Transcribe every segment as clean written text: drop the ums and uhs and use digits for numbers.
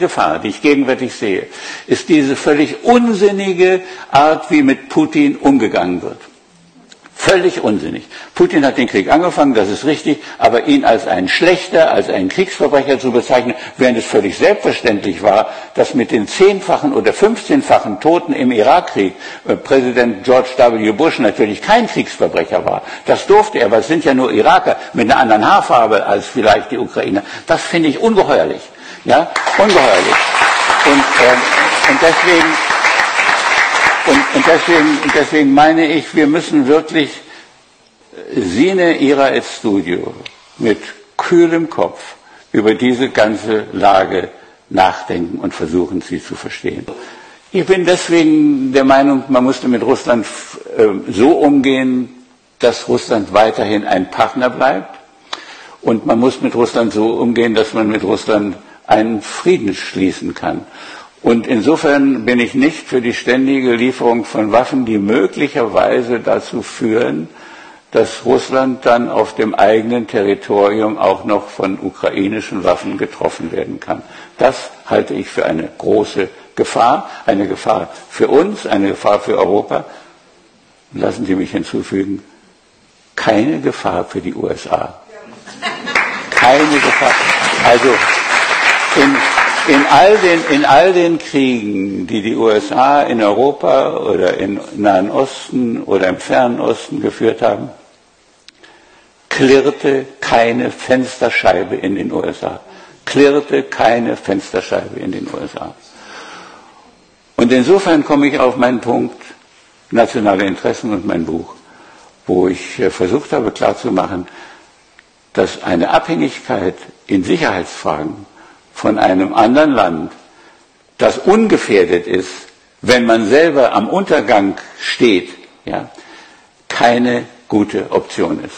Gefahr, die ich gegenwärtig sehe, ist diese völlig unsinnige Art, wie mit Putin umgegangen wird. Völlig unsinnig. Putin hat den Krieg angefangen, das ist richtig, aber ihn als einen Schlächter, als einen Kriegsverbrecher zu bezeichnen, während es völlig selbstverständlich war, dass mit den 10-fachen oder 15-fachen Toten im Irakkrieg Präsident George W. Bush natürlich kein Kriegsverbrecher war. Das durfte er, aber es sind ja nur Iraker mit einer anderen Haarfarbe als vielleicht die Ukrainer. Das finde ich ungeheuerlich. Ja, ungeheuerlich. Und deswegen meine ich, wir müssen wirklich sine ira et studio mit kühlem Kopf über diese ganze Lage nachdenken und versuchen, sie zu verstehen. Ich bin deswegen der Meinung, man musste mit Russland so umgehen, dass Russland weiterhin ein Partner bleibt. Und man muss mit Russland so umgehen, dass man mit Russland einen Frieden schließen kann. Und insofern bin ich nicht für die ständige Lieferung von Waffen, die möglicherweise dazu führen, dass Russland dann auf dem eigenen Territorium auch noch von ukrainischen Waffen getroffen werden kann. Das halte ich für eine große Gefahr für uns, eine Gefahr für Europa. Lassen Sie mich hinzufügen, keine Gefahr für die USA. Keine Gefahr. Also in all den Kriegen, die die USA in Europa oder im Nahen Osten oder im Fernen Osten geführt haben, klirrte keine Fensterscheibe in den USA. Klirrte keine Fensterscheibe in den USA. Und insofern komme ich auf meinen Punkt nationale Interessen und mein Buch, wo ich versucht habe klarzumachen, dass eine Abhängigkeit in Sicherheitsfragen von einem anderen Land, das ungefährdet ist, wenn man selber am Untergang steht, ja, keine gute Option ist.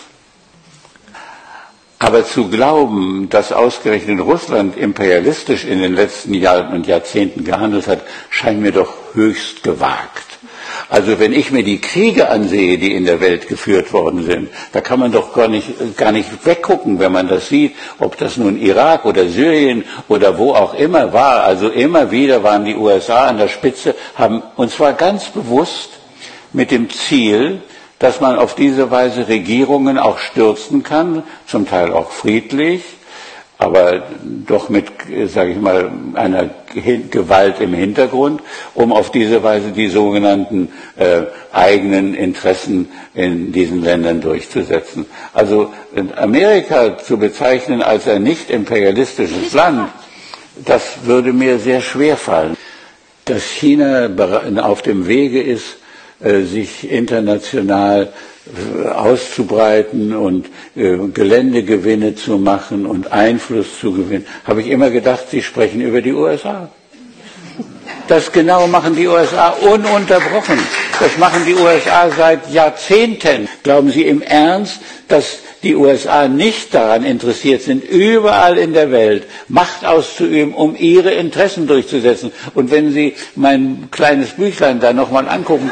Aber zu glauben, dass ausgerechnet Russland imperialistisch in den letzten Jahren und Jahrzehnten gehandelt hat, scheint mir doch höchst gewagt. Also wenn ich mir die Kriege ansehe, die in der Welt geführt worden sind, da kann man doch gar nicht weggucken, wenn man das sieht, ob das nun Irak oder Syrien oder wo auch immer war. Also immer wieder waren die USA an der Spitze, und zwar ganz bewusst mit dem Ziel, dass man auf diese Weise Regierungen auch stürzen kann, zum Teil auch friedlich, aber doch mit, sage ich mal, einer Gewalt im Hintergrund, um auf diese Weise die sogenannten eigenen Interessen in diesen Ländern durchzusetzen. Also Amerika zu bezeichnen als ein nicht imperialistisches Land, das würde mir sehr schwer fallen. Dass China auf dem Wege ist, sich international auszubreiten und Geländegewinne zu machen und Einfluss zu gewinnen, habe ich immer gedacht, Sie sprechen über die USA. Das genau machen die USA ununterbrochen. Das machen die USA seit Jahrzehnten. Glauben Sie im Ernst, dass die USA nicht daran interessiert sind, überall in der Welt Macht auszuüben, um ihre Interessen durchzusetzen? Und wenn Sie mein kleines Büchlein da nochmal angucken,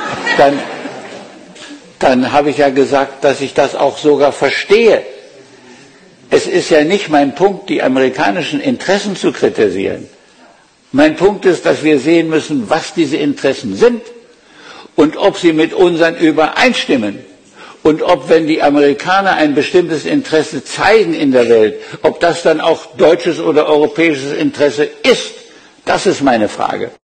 dann habe ich ja gesagt, dass ich das auch sogar verstehe. Es ist ja nicht mein Punkt, die amerikanischen Interessen zu kritisieren. Mein Punkt ist, dass wir sehen müssen, was diese Interessen sind und ob sie mit unseren übereinstimmen. Und ob, wenn die Amerikaner ein bestimmtes Interesse zeigen in der Welt, ob das dann auch deutsches oder europäisches Interesse ist. Das ist meine Frage.